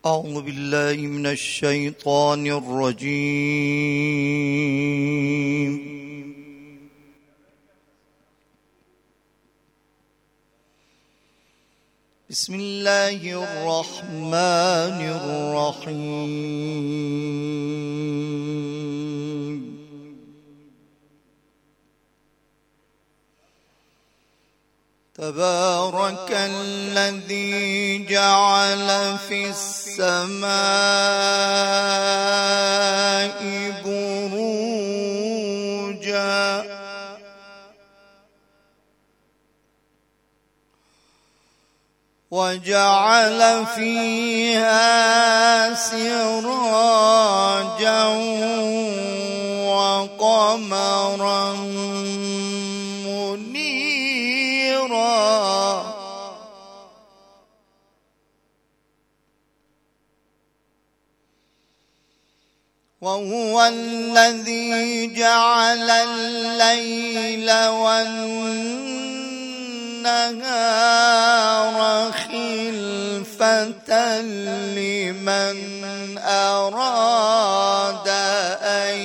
أعوذ بالله من الشيطان الرجيم. بسم الله الرحمن الرحيم. تبارك الذي جعل في السماء بروجا وجعل فيها سراجا وقمرا منيرا وهو الذي جعل الليل والنهار خلفة لمن أراد أن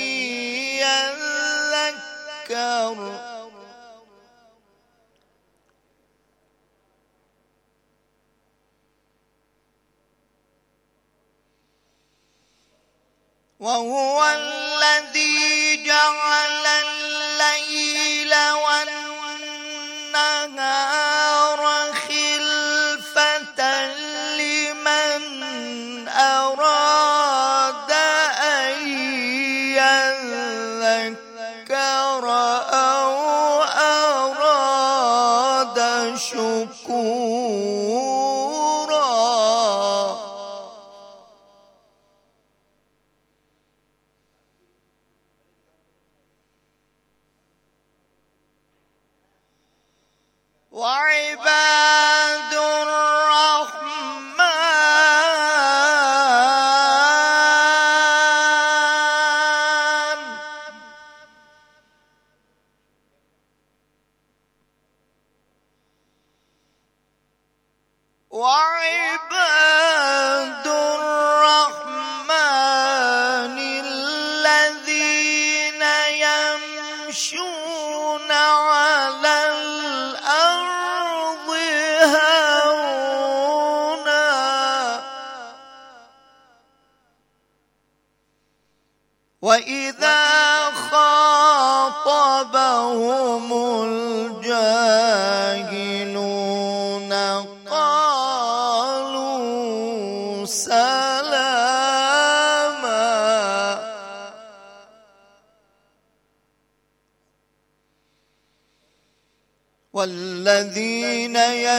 يذكر وهو الذي جعل الليل والنهار خلفة لمن أراد أن يذكر أو أراد شكورا وعباد الرحمن الذين يمشون على الأرض هونا وإذا خاطبهم الجاهلون قالوا سلاما والذين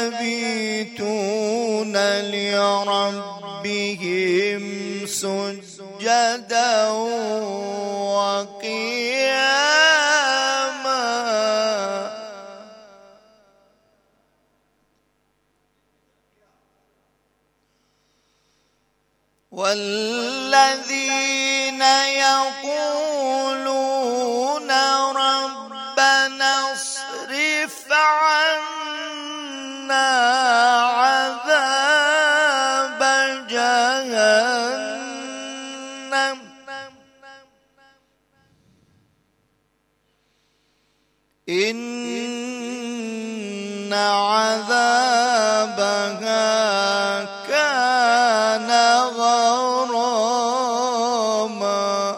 يبيتون لربهم سجدا وقياما والذين يقولون ربنا اصرف عنا عذاب جهنم إن عذابها كان غراما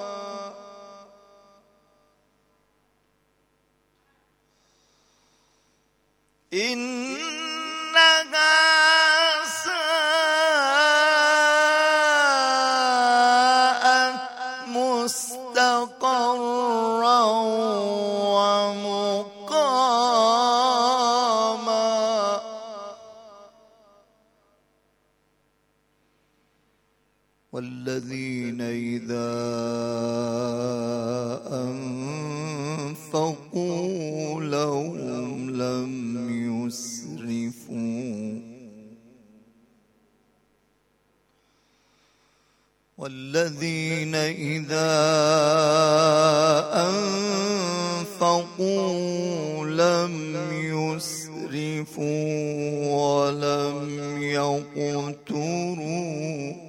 إنها ساءت مستقرا ومقاما والذين إذا أنفقوا لهم لم يسرفوا والذين إذا أنفقوا لم يسرفوا ولم يقتروا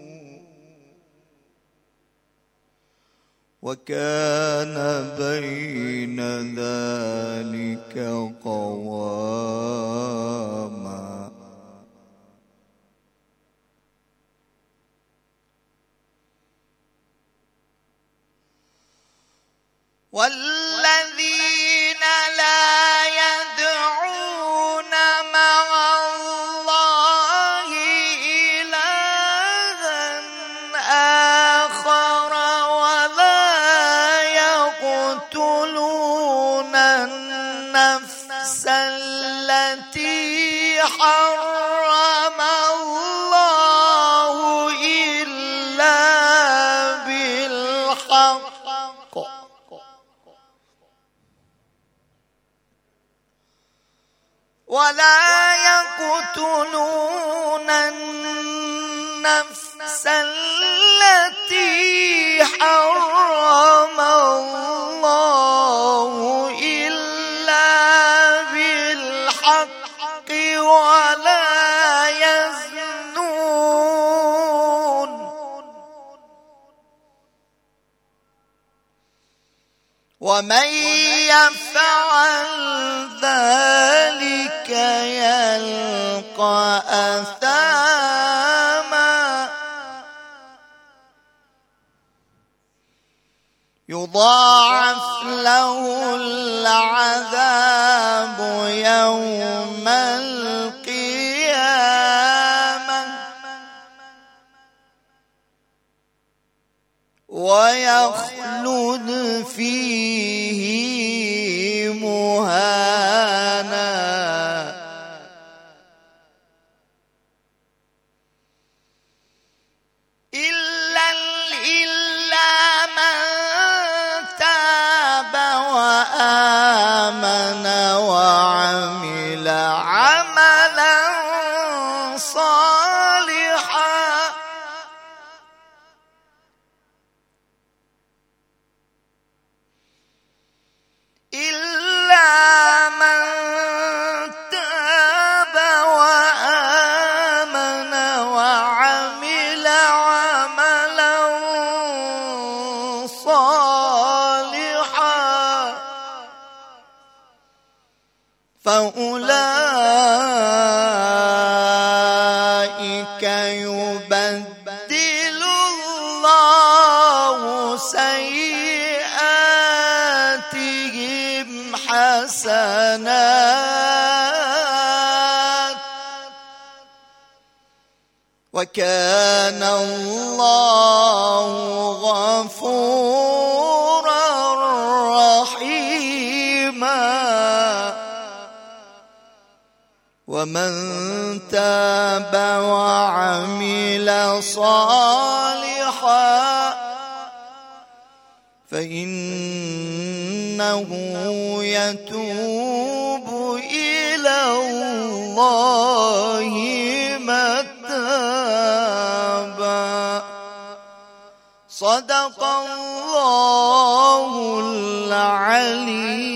وكان بين ذلك قواما والذين لا يدعون مع الله إلها آخر ولا يقتلون النفس التي حرم الله إلا بالحق ولا يقتلون النفس التي حرم الله إلا بالحق ولا يزنون ومن يفعل ذلك يلقى أثاما يضاعف له العذاب يوم القيامة ويخلد فيه مهانا إلا من تاب وآمن وعمل عملا صالحا إلا من تاب وآمن وعمل عملا صالحا فأولئك يبدل الله سيئاتهم حسنات وكان الله غفورا رحيما ومن تاب وعمل صالحا فإنه يتوب إلى الله متابا صدق الله العلي